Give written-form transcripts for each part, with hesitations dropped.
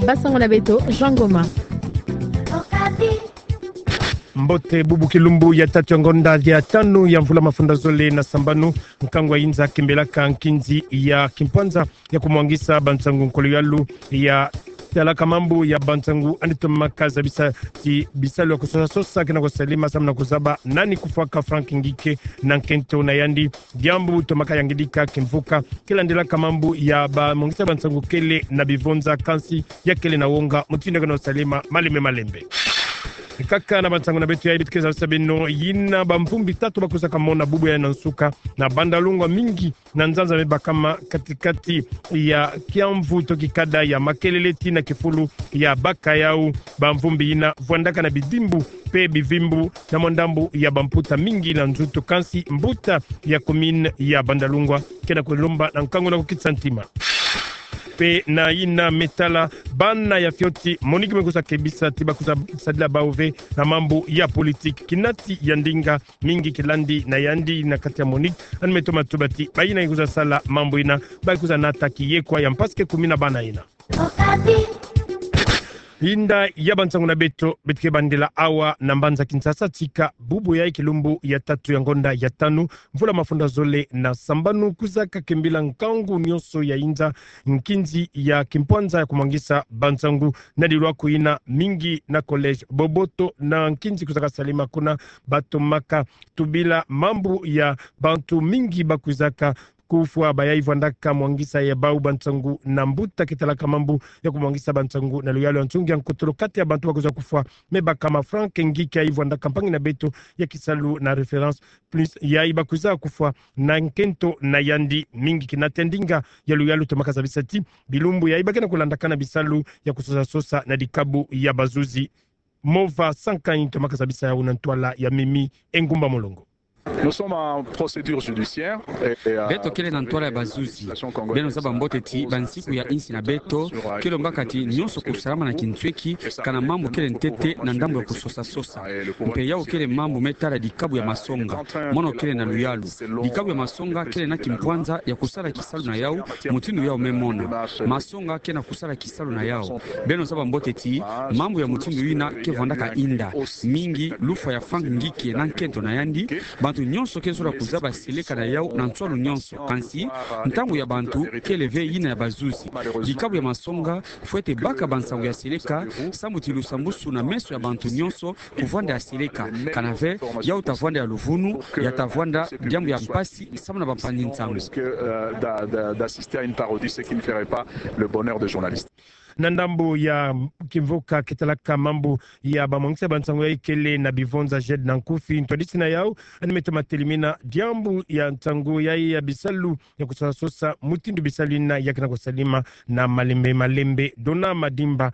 Basango na Beto, Jean Goma. Mbote bubu kilumbu ya tatu ya ngonda ya tanu ya mvula mafunda zole na sambanu mkangwa inza kimbelaka nkinzi ya kimpwanza ya kumwangisa bantangu nkolo yalu ya talaka mambu ya bantangu anitomaka za bisali wa kusosa sosa kina kusalima samna kuzaba nani kufaka Frank Ngike na nkento na yandi diambu tomaka yangidika kimvuka kila ndila kamambu ya mwangisa bantangu kele na bivonza kansi ya kele na wonga mutinde kana kusalima malembe kaka na bantangu na betu ya ibitkeza sabeno yina bamvumbi tatu bakusa kamona bubu ya nansuka na bandalungwa mingi na nzanza meba kama katikati ya kiamvu tokikada ya makeleleti na kifulu ya baka yau bamvumbi yina vuandaka na bidimbu pe bivimbu na mondambu ya bamputa mingi na nzuto kansi mbuta ya komine ya bandalungwa kena kulomba na nkango na kukitsantima pe na ina metala bana ya fioti Monique mekusa kebisa tiba kusa sadila baove na mambo ya politik kinati ya ndinga mingi kilandi na yandi na kati ya Monique animetoma tubati baina ikuza sala mambo ina baikuza nataki yekwa ya mpaske kumina bana ina Inda ya bantangu na beto betike bandela awa na mbanza Kinshasa tika bubu ya ikilumbu ya tatu ya ngonda ya tanu mvula mafunda zole na sambanu kuzaka kembila nkangu nyoso ya inza nkinzi ya kimpwanza ya kumangisa bantangu na dilwa kuina mingi na college boboto na nkinzi kuzaka salima kuna batomaka tubila mambu ya bantu mingi bakuzaka kufua bayai vandaka mwangisa ya bau bantangu na mbuta kitalaka mambu ya kumwangisa bantangu na luyalo ya ntungi ya nkotolo kati ya bantu wakuza kufua meba kama Frank Ngike ya ivanda kampangi na beto ya kisalu na reference plus ya ibakuza kufua na nkento na yandi mingi kinatendinga ya luyalo tomaka za bisati bilumbu ya ibakena kulandaka na bisalu ya kusosa sosa na dikabu ya bazuzi mova sankani tomaka za bisa ya unantwala ya mimi engumba molongo. Nous sommes en procédure judiciaire. Beto kele na ntwala ya bazuzi beno za bambote ti bansiku ya insi na beto kele mbakati nyonso kusalama na kintsweki kana mambo kele ntete na ndambo ya kusosa sosa mpe yao kele mambo metala dikabu ya masonga mono kele na luyalu dikabu ya masonga kele na kimpwanza ya kusala kisalu na yao mutindu yao memona masonga kele na kusala kisalu na yao beno za bambote ti mambo ya mutindu yina ke vandaka inda mingi lufa ya Frank Ngike na nkento na yandi bantu nyonso kezo la kuzaba seleka na yao na ntwalo nyonso kansi ntangu ya bantu keleve yina ya bazuzi dikabu ya masonga fuete baka bansangu ya seleka samutilu sambusu na meso ya bantu nyonso kuvanda ya seleka kanave yao tavanda ya luvunu ya tavanda jambu ya mpasi samu na bampani ntangu d'assister à une parodie ce qui ne ferait pas le bonheur de journaliste. Nandambo ya kivuka kitalaka mambo ya bamwangisa bantangu ya ikele na bivonza jed na nkufi ntwadisi na yao animetema telimina diambu ya ntangu ya bisalu ya kusasosa mutindu bisalina ya kina kusalima na malembe dona madimba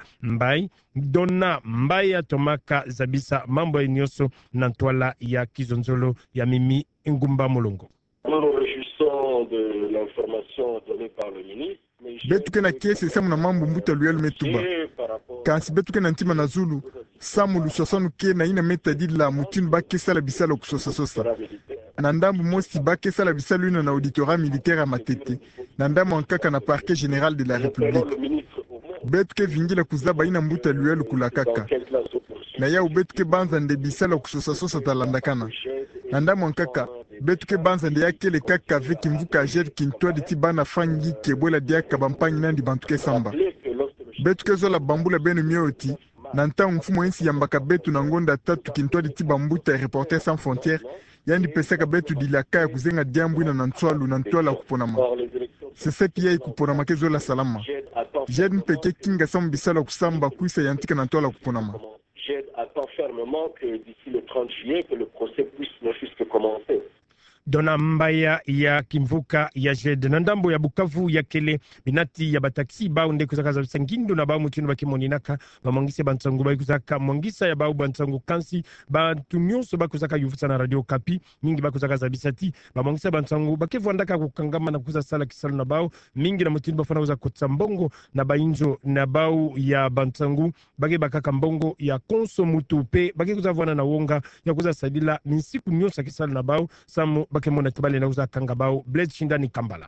mbai ya tomaka zabisa mambo ya nyoso na ntwala ya kizonzolo ya mimi ngumba mulongo. Nous nous réjouissons de l'information donnée par le ministre. Betuke na kesi samu na mambo mbuta luyelu metuba kansi betuke na ntima na zulu samu lusosanu ke na ina meta dila mutinu ba kesala bisala kusosa sosa na ndambu mosi ba kesala bisala ina na auditorat militaire a matete na ndambu ankaka na parquet général de la république betuke vingila kuzaba ina mbuta luyelu kulakaka na ya ubetuke banza nde bisala kusosa sosa talandakana na ndambu ankaka betuke banza nde yakele kaka avec mvuka jed kintwa de tibana fangi kebola diaka bampanyi nandi bantuke samba betuke zola bambula benu mioti na ntangu mfumo ensi yambaka betu na ngonda tatu kintwa de tibambuta Reporters sans frontières yandi pesaka betu dilaka ya kuzenga diambu ina na ntwala kuponama seseki ya ikuponama ke zola salama jed mpeke kinga samu bisala kusamba kuisa yantika na ntwala kuponama. Jed attend fermement que d'ici le 30 juillet que le procès puisse ne fût que commencer. Dona mbaya ya kimvuka ya jed na ndambo ya Bukavu ya kele binati ya bataksi ba unde kuzaka za sangindo na ba mutinu bakimonina bamwangise bantangu ba kuzaka mwangisa ya ba bantangu kansi ba tunyonso ba kuzaka yufusa na radio kapi mingi ba kuzaka za bisati bamwangise bantangu bakevwandaka kukangama na kuza sala kisalu na bao mingi na mutinu bafana kuza kotsambongo na bainjo na bao ya bantangu bage bakaka mbongo ya konso mutupe bage kuza vwana na wonga ya kuza sadila minsiku nyonso kisalu na bao samu bakemona tibale na uza kangabao blade shindani kambala.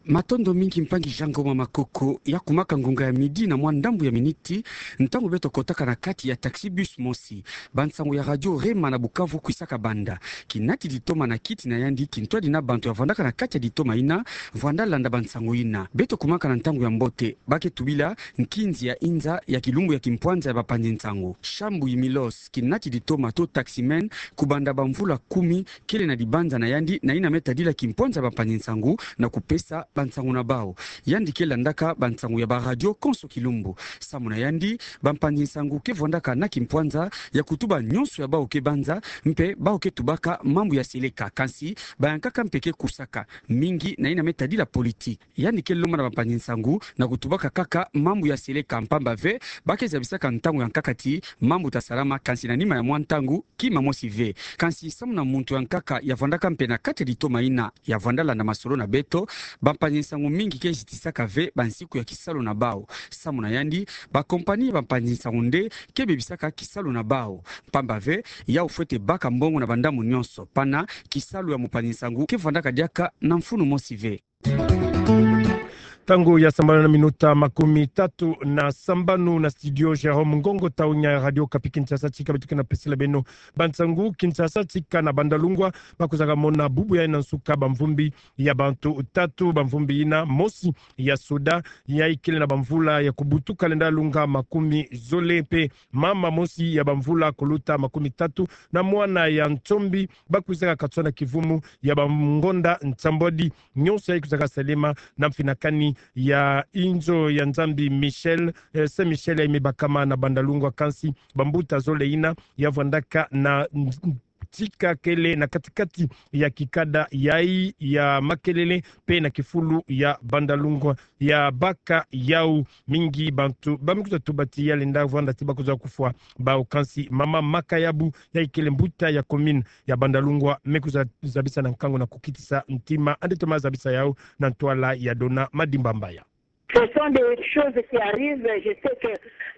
Matondo mingi mpangi Jangoma Makoko ya kumaka ngonga ya midi na mwandambu ya miniti ntango beto kotaka na kati ya taxi bus mosi bansango ya radio Rema na Bukavu kuisaka banda kinati ditoma na kiti na yandi kintwadi na bantu ya vandaka na kati ya ditoma ina vanda landa bansango ina beto kumaka na ntango ya mbote bake tubila nkinzi ya inza ya kilumbu ya kimpwanza ya bapandi nsango shambu imilos kinati ditoma to taximen kubanda bamvula 10 kile na dibanza na yandi na ina meta dila kimpwanza ya bapandi nsango na kupesa bansangu na bao yandi ke landaka bansangu ya ba radio konso kilumbu samuna yandi bampanzi nsangu ke vondaka na kimpwanza ya kutuba nyonso ya bao ke banza mpe bao ke tubaka mambu ya seleka kansi bayankaka mpeke kusaka mingi na ina metadi la politique yandi ke loma na bampanzi nsangu na kutubaka kaka mambu ya seleka mpamba ve bake zabisaka ntangu ya nkakati mambu tasalama kansi na nima ya mwantangu kima mosi ve kansi samuna muntu ya nkaka ya vondaka mpe na kati ditoma ina ya vondala na masolo na beto bampanzi nsangu mingi ke jitisaka ve bansiku ya kisalo na bao samuna yandi ba kompani ya bampanzi nsangu nde ke bebisaka kisalo na bao pamba ve ya ufwete baka mbongo na bandamu nyonso pana kisalo ya mupanzi nsangu ke vandaka diaka na mfunu mosi ve tangu ya sambana na minuta 30 na sambanu na studio Jerome Ngongo taunya radio Kapi Kinshasa chika betuka na pesila beno bansangu Kinshasa chika na bandalungwa bakuzaka mona bubu ya inansuka bamvumbi ya bantu tatu bamvumbi ina mosi ya soda ya ikile na bamvula ya kubutu kalenda lunga 10 zolepe mama mosi ya bamvula koluta 13 na mwana ya ntombi bakuzaka katsona kivumu ya bamngonda ntambodi nyonso ya ikuzaka salema na mfinakani ya inzo ya nzambi Michel Saint Michel ya imebakama na bandalungwa kansi bambuta zole ina ya vandaka na tika kele na katikati ya kikada yai ya makelele pe na kifulu ya bandalungwa ya baka yau mingi bantu bamikuta tubati ya lenda vanda tiba kuza kufua bao kansi mama makayabu ya ikele mbuta ya commune ya bandalungwa mekuza zabisa na nkango na kukitisa ntima andetoma zabisa yao na ntwala ya dona madimba mbaya. Ce sont des choses qui arrivent, je sais que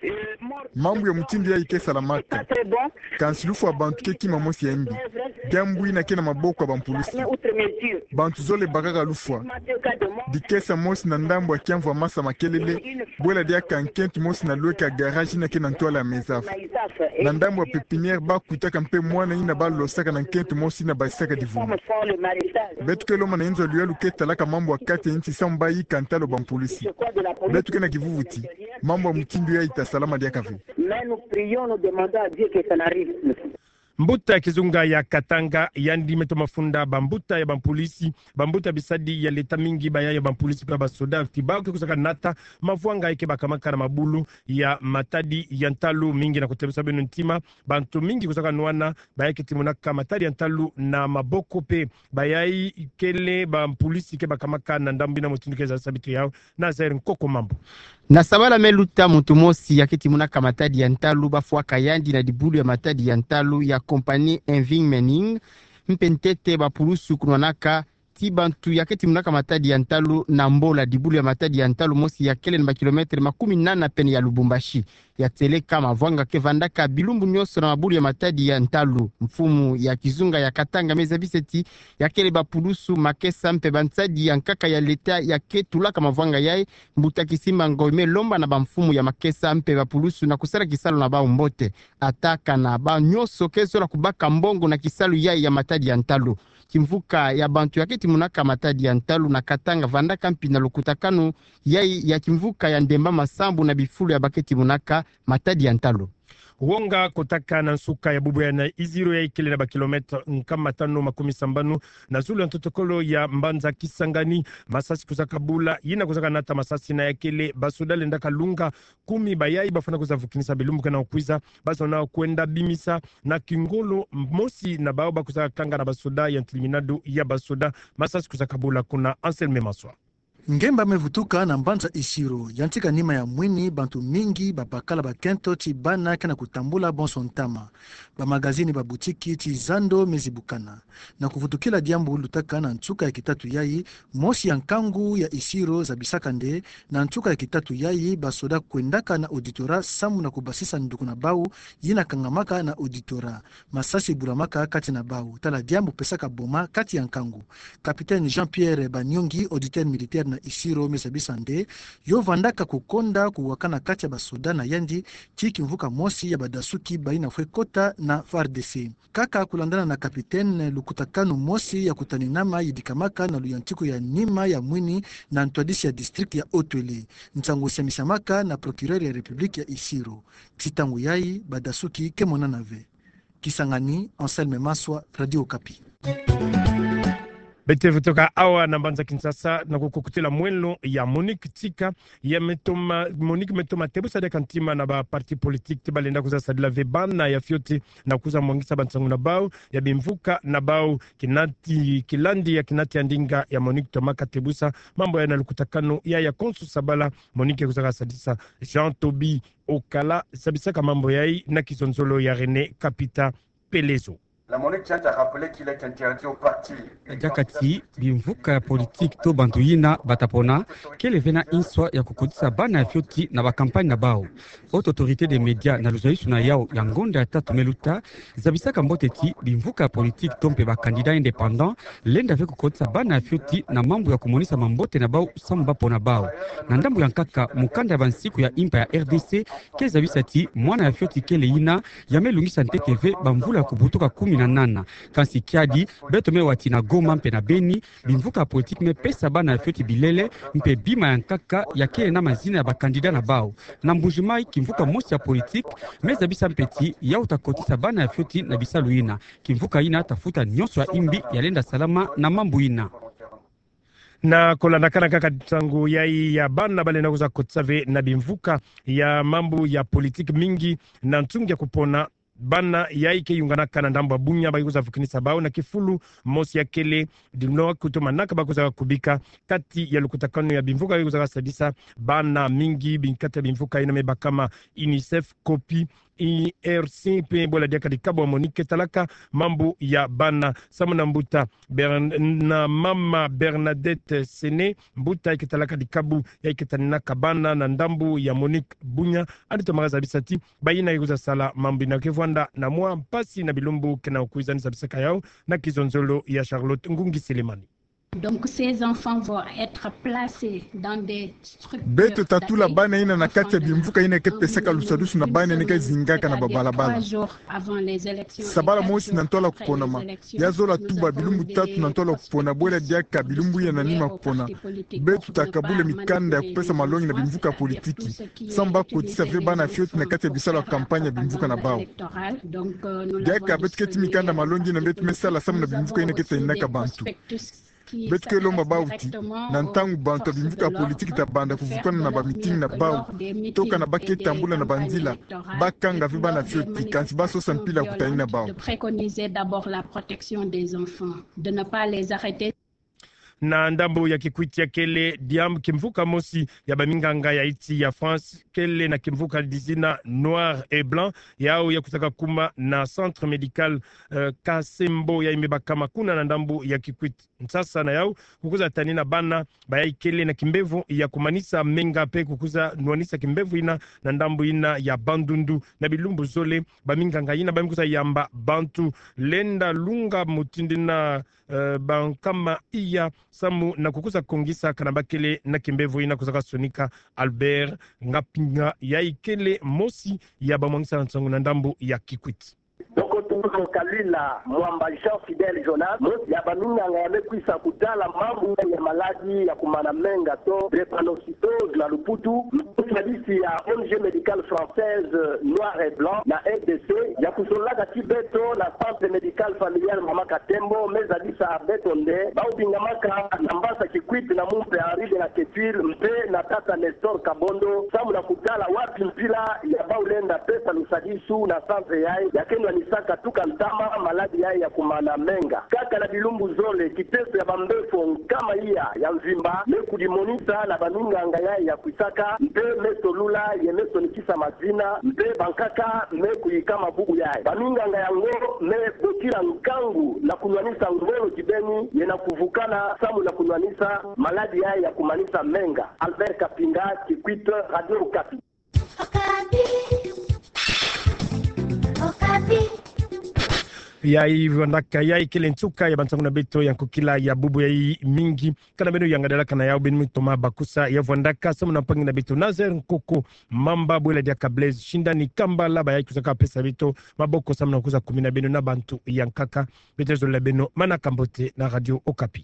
mambo ya mtindi ya ike salamaka kansilufu abantu ke kima mosi ya mbi diambu ina kena maboko ya bampulusi bantu zole bakaka lufua dikesa mosi na ndambo ya kiamvu wa masa makelele bwela dia kankentu mosi na lueka garage ina kena ntoala ya mezafu na ndambo ya pepiniere bakutaka mpe mwana ina balosaka na nkentu mosi na basaka divumu betu ke loma na inzo luya luketalaka mambo ya kati ya nchi samba yi kantalo bampulusi betu ke na kivuvuti mambo ya mtindi ya ita salama dia kavi. Mais nous prions, nous demandons à Dieu que ça n'arrive plus. Mbuta kizunga ya Katanga yandi meto mafunda bambuta ya bampolisi bambuta bisadi ya leta mingi baya ya bampolisi pa basoda tibao kusaka nata mafuanga yake bakamaka na mabulu ya matadi ya ntalu mingi na kutebisa beno ntima bantu mingi kusaka nwana baya kitimunaka matadi ya ntalu na maboko pe bayai kele bampolisi ke bakamaka na ndambi na mutindike za sabitu yao na zairi nkoko mambo na sabala meluta mutu mosi ya kitimunaka matadi ya ntalu bafuaka yandi na dibulu ya matadi ya ntalu ya kompani Enving Mening mpentete bapulusu kunwanaka tibantu ya kitimunaka matadi ya ntalu na mbola dibulu ya matadi ya ntalu mosi ya kele na kilometre 18 pene ya Lubumbashi ya teleka mavwanga kevandaka bilumbu nyoso na mabulu ya matadi ya ntalu mfumu ya kizunga ya Katanga mezabiseti ya kele bapulusu makesa mpe bansadi ya nkaka ya leta ya ketulaka mavwanga yae mbuta kisimba ngoime lomba na bamfumu ya makesa mpe bapulusu na kusala kisalo na bao mbote ataka na ba nyoso keso la kubaka mbongo na kisalo yae ya matadi ya ntalu kimvuka ya bantu ya kitimunaka matadi ya ntalu na Katanga vandaka mpi na lukutakano yae ya kimvuka ya ndemba masambu na bifulu ya baketi munaka matadi ya ntalu. Wonga kotaka na nsuka ya bubu ya na iziro ya ikele na bakilometre nkama 5 na zulu ya ntotokolo ya Mbanza Kisangani masasi kusaka bula yina kusaka nata masasi na yakele basoda lendaka lunga 10 bayai bafuna kuzavukinisa bilumbu kana ukwiza basa na kwenda bimisa na kingolo mosi na bao bakusaka kanga na basoda ya ntiminado ya basoda masasi kusaka bula kuna Anselme Maswa. Ngemba mevutuka na Mbanza Isiro yantika nima ya mwini bantu mingi babakala bakento chibana kana kutambula bonsontama ba magazini ba butiki chizando mezibukana na kuvutukila diambu lutaka na ntuka ya kitatu yai mosi ya nkangu ya Isiro za bisakande na ntuka ya kitatu yai basoda kwendaka na auditora samu na kubasisa nduku na bau yina kangamaka na auditora masasi buramaka kati na bau tala diambu pesaka boma kati ya nkangu. Kapiteni Jean-Pierre Banyongi auditeur militaire na Isiro Mesabisande yo vandaka kukonda kuwakana kati ya basoda na yandi chiki mvuka mosi ya badasuki baina Fwekota na FARDC. Kaka kulandana na kapitene Lukutakanu mosi ya kutaninama yidikamaka na luyantiku ya nima ya mwini na ntwadisi ya district ya Otwele. Ntangu semisamaka na procureur ya Republiki ya Isiro. Titangu yai badasuki kemona nave. Kisangani, Anselme Maswa, Radio Okapi. Bete vutoka awa na mbanza Kinshasa na kukukutila mwelo ya Monique Tika ya Monique metoma tebusa de kantima na ba parti politique tibalenda kuza sadila vebana ya fioti na kuza mwangisa bantangu na bao ya bimvuka na bao kilandi ya kinati andinga ya Monique Tomaka tebusa mambo ya nalukutakano ya konsu sabala Monique kuza sadisa Jean Tobi Okala sabisaka mambo yai na kizonzolo ya René Kapita Pelezo. La Monique tient à rappeler qu'il est interdit au parti. Jakati bimvuka politique to bantuyina batapona kele vena inswa ya kukudisa bana ya fioti na bakampagne na bao. Haute autorité des médias na luzaisu na yao ya ngonda ya tatu meluta zabisaka mboteti bimvuka politique tompe ba candidat indépendant lenda ve kukudisa bana ya fioti na mambo ya kumonisa mambote na bao samba pona bao. Na ndambu ya nkaka mukanda ya bansiku ya impa ya RDC ke zabisati mwana ya fioti kele ina ya melungisa nteteve bamvula ya kubutuka 18 kansi kiadi beto me wati na Goma mpe na Beni bimvuka politique me pesa bana ya fioti bilele mpe bima ya nkaka ya kele na mazina ya bakandida na bao na mbujimai kimvuka mosi ya politique meza bisa mpeti ya utakotisa bana ya fioti na bisa luina kimvuka ina tafuta nyonso ya imbi ya lenda salama na mambu ina na kolandakana kaka tangu yai ya bana balenda kuza kotsave na bimvuka ya mambo ya politique mingi na ntungi ya kupona bana yaike yunganaka na ndambo bunya baikuza fukinisa bao na kifulu mosi ya kele dino kutomanaka bakuza kubika kati ya lukutakano ya bimvuka baikuza sadisa bana mingi binkata bimvuka ina meba kama UNICEF kopi IRC pe bola dia kadikabo Monique talaka mambo ya bana samuna mbuta na mama Bernadette Sene mbuta ikitalaka dikabu ya ikitanina kabana na ndambu ya Monique Bunya adito magaza bisati bayina ikuza sala mambo na kevanda na mwa mpasi na bilumbu kena ukuizani sabisaka yao na kizonzolo ya Charlotte Ngungi Selemani. Donc ces enfants vont être placés dans des structures. Beto tatula bana ina na kati ya bimvuka ina kepeseka lusadusu na bana nika zingaka na babalabala. Sabala mosi na ntola kupona ma. Yazola tuba bilumbu tatu na ntola kupona bwela diaka bilumbu ya nanima kupona. Beto takabule mikanda ya kupesa malongi na bimvuka politiki. Samba kotisa ve bana fioti na kati ya bisala kampanya bimvuka na bao. Diaka beto keti mikanda malongi na beto mesala samu na bimvuka ina keta inaka bantu. Betke lomba bauti na ntangu bantu bimvuka politiki tabanda kuvukana na ba meeting na bau toka na baketa tambula na banzila bakanga viba na fioti kansi baso sampila kutani na bau. De préconiser d'abord la protection des enfants, de ne pas les arrêter. Na ndambo ya kikwiti ya kele diam kimvuka mosi ya baminganga ya iti ya France kele na kimvuka dizina noir et blanc yao ya kutaka kuma na centre médical Kasembo ya imeba kama kuna na ndambo ya kikwiti sasa na yao kukuza tanina bana baya kele na kimbevu ya kumanisa menga pe kukuza nuanisa kimbevu ina na ndambo ina ya bandundu na bilumbu zole baminganga ina bamikuza yamba bantu lenda lunga mutindina bankama iya samu na kukuza kongisa kanabakele na kimbevu ina kuzaka sonika Albert ngapinga ya ikele mosi ya bamwangisa na nsangu na ndambo ya kikwiti. Doko tuko kalila mwamba Jean Fidel Jonas ya baminga yamekwisa kutala mambo ya maladi ya kumana menga to drépanocytose la luputu mtuadisi ya ONG médicale française noir et blanc na RDC ya kusolaka tibeto na centre médical familial mama Katembo mezadisa abetonde baubingamaka nambasa kikwiti na mumpe aride na ketwil mpe na tata Nestor Kabondo samu na kutala wapi mpila ya baulenda pesa lusadisu na centre yai ya kenwa nisaka tuka ntama maladi yai ya kumana menga kaka na bilumbu zole kiteso ya bambefo kama iya ya mvimba meku dimonita na baninganga yai ya kuisaka mpe meso lula ye meso nikisa mazina mpe bankaka meku yikama bugu yai baninganga ya ngo me bokila nkangu na kunwanisa ngolo jibeni ye na kuvukana samu na kunwanisa maladi yai ya kumanisa menga. Albert Kapinga, Kikwit, Radio Okapi. ya ivandaka ya ikele ntuka ya bantangu na beto ya kokila ya bubu ya mingi kana beno yangadala kana ya ben mitoma bakusa ya vandaka samu na pangi na beto Nazer Nkoko mamba bwela dia Kablez shindani kamba laba ya kusaka pesa beto maboko samu na kuza 10 beno na bantu yankaka betezo la beno mana kambote na Radio Okapi.